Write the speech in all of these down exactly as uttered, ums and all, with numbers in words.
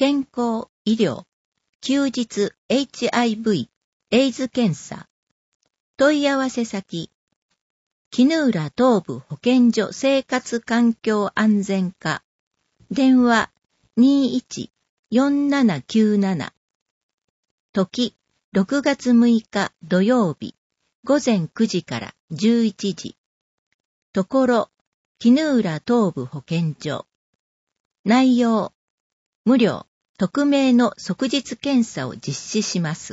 健康、医療、休日 エイチアイブイ、エイズ検査。問い合わせ先、絹浦東部保健所生活環境安全課。電話 にいちよんななきゅうなな。時、ろくがつむいか土曜日、ごぜんくじからじゅういちじ。ところ、絹浦東部保健所。内容、無料、匿名の即日検査を実施します。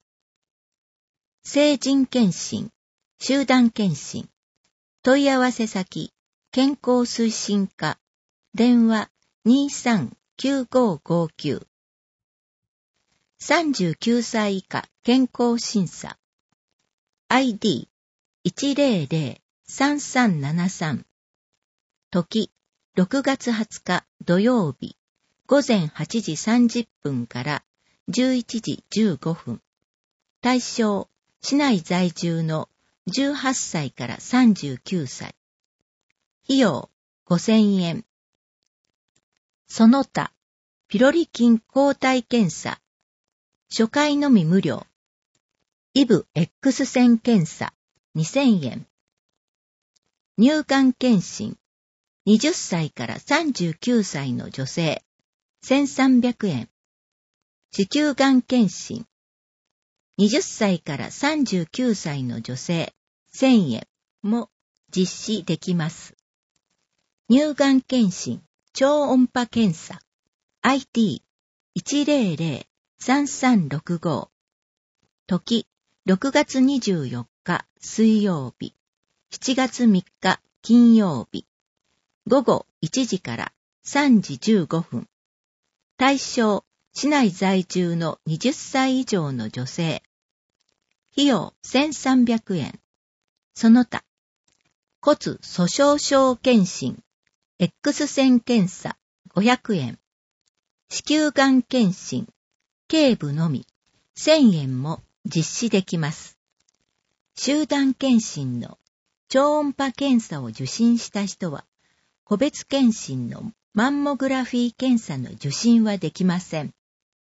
成人検診、集団検診。問い合わせ先、健康推進課。電話 にさんきゅうごごきゅう。さんじゅうきゅうさい以下健康審査。アイディー いちぜろぜろ さんさんななさん。時、ろくがつはつか土曜日、ごぜんはちじさんじゅっぷんからじゅういちじじゅうごふん。対象、市内在住のじゅうはっさいからさんじゅうきゅうさい。費用、ごせんえん。その他、ピロリ菌抗体検査。初回のみ無料。イブ X 線検査、にせんえん。乳がん検診。はたちからさんじゅうきゅうさいの女性、せんさんびゃくえん。子宮がん検診。はたちからさんじゅうきゅうさいの女性、せんえんも実施できます。乳がん検診、超音波検査。アイディー いちぜろぜろ さんさんろくご。時、ろくがつにじゅうよっか水曜日、しちがつみっか金曜日。ごごいちじからさんじじゅうごふん。対象、市内在住のはたち以上の女性。費用せんさんびゃくえん。その他、骨粗鬆症検診、X 線検査ごひゃくえん。子宮がん検診、頸部のみせんえんも実施できます。集団検診の超音波検査を受診した人は、個別検診のマンモグラフィー検査の受診はできません。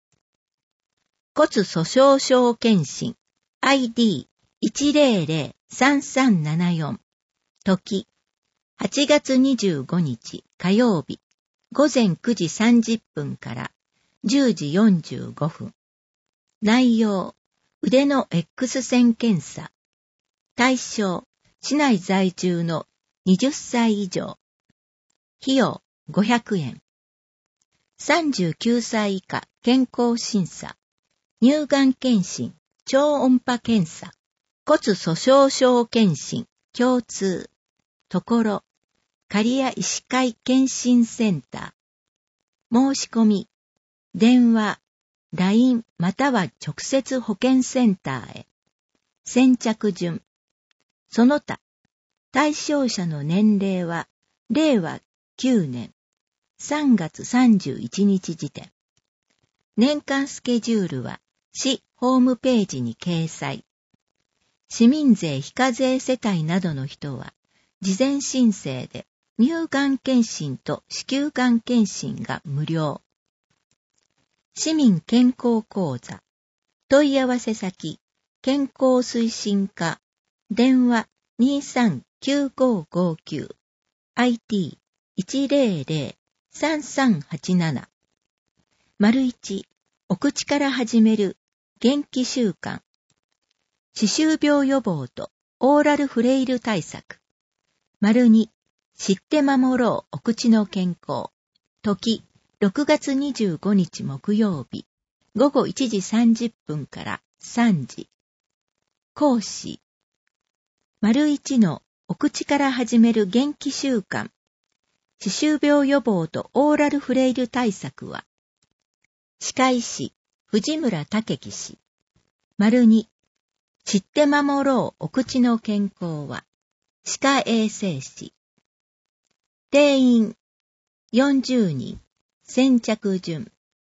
骨粗鬆症検診 アイディー いちぜろぜろ さんさんななよん。時、はちがつにじゅうごにち火曜日、ごぜんくじさんじゅっぷんからじゅうじよんじゅうごふん。内容、腕の X 線検査。対象、市内在住のはたち以上。費用ごひゃくえん。さんじゅうきゅうさい以下健康審査。乳がん検診、超音波検査。骨粗鬆症検診、共通。ところ、刈谷医師会検診センター。申し込み、電話、ライン または直接保健センターへ。先着順。その他、対象者の年齢は、れいわきゅうねんさんがつさんじゅういちにち時点。年間スケジュールは市ホームページに掲載。市民税非課税世帯などの人は、事前申請で乳がん検診と子宮がん検診が無料。市民健康講座。問い合わせ先、健康推進課。電話 にさんきゅうごごきゅう。アイディー いちぜろぜろ さんさんはちなな。丸いち、お口から始める元気習慣。歯周病予防とオーラルフレイル対策。丸に、知って守ろうお口の健康。時、ろくがつにじゅうごにち木曜日、ごごいちじさんじゅっぷんからさんじ。講師。丸いちのお口から始める元気習慣。歯周病予防とオーラルフレイル対策は、歯科医師、藤村武樹氏。丸に、知って守ろうお口の健康は、歯科衛生士。定員、よんじゅうにん、先着順。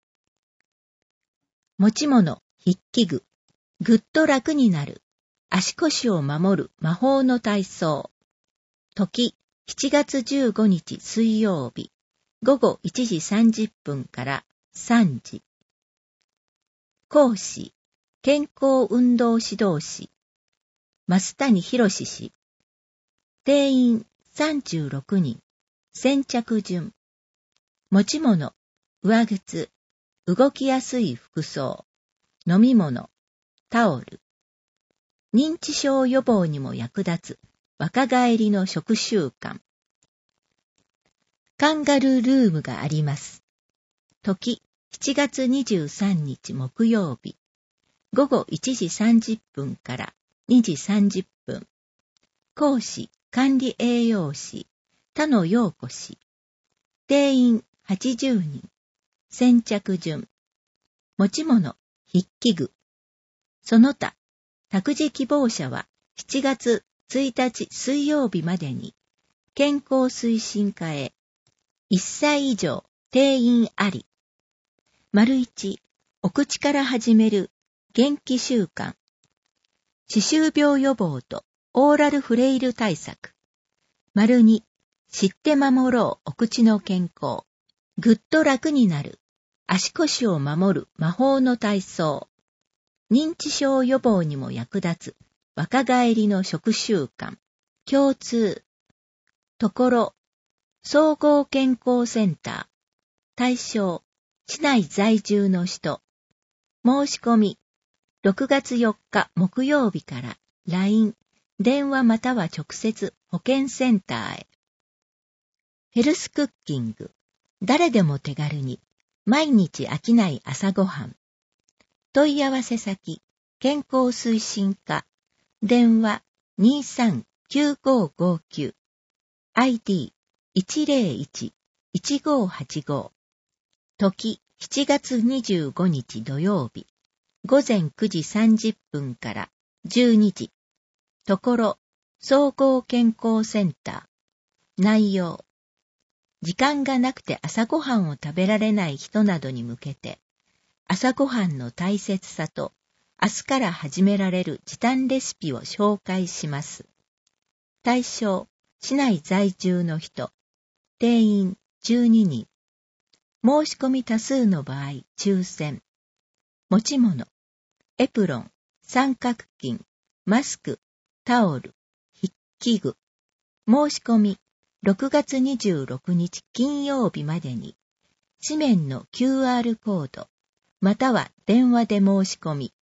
持ち物、筆記具、ぐっと楽になる、足腰を守る魔法の体操。時、しちがつじゅうごにち水曜日、ごごいちじさんじゅっぷんからさんじ。講師、健康運動指導士、増谷博氏。定員さんじゅうろくにん。先着順。持ち物、上靴、動きやすい服装、飲み物、タオル。認知症予防にも役立つ若返りの食習慣。カンガルールームがあります。時、しちがつにじゅうさんにち木曜日。ごごいちじさんじゅっぷんからにじさんじゅっぷん。講師、管理栄養士、田野陽子氏。定員はちじゅうにん。先着順。持ち物、筆記具。その他、託児希望者はしちがつついたち水曜日までに、健康推進課へ、いっさい以上定員あり。丸いち、お口から始める元気習慣。歯周病予防とオーラルフレイル対策。丸に、知って守ろうお口の健康。ぐっと楽になる。足腰を守る魔法の体操。認知症予防にも役立つ若返りの食習慣。共通。ところ、総合健康センター。対象、市内在住の人。申し込み、ろくがつよっか木曜日から ライン、電話または直接保健センターへ。ヘルスクッキング。誰でも手軽に。毎日飽きない朝ごはん。問い合わせ先、健康推進課。電話 にさんきゅうごごきゅう。アイディーいちぜろいち いちごはちご。時、しちがつにじゅうごにち土曜日。ごぜんくじさんじゅっぷんからじゅうにじ。ところ、総合健康センター。内容。時間がなくて朝ごはんを食べられない人などに向けて、朝ごはんの大切さと、明日から始められる時短レシピを紹介します。対象、市内在住の人。定員じゅうににん。申し込み多数の場合、抽選。持ち物、エプロン、三角巾、マスク、タオル、筆記具。申し込み、ろくがつにじゅうろくにち金曜日までに、紙面の キューアール コード、または電話で申し込み。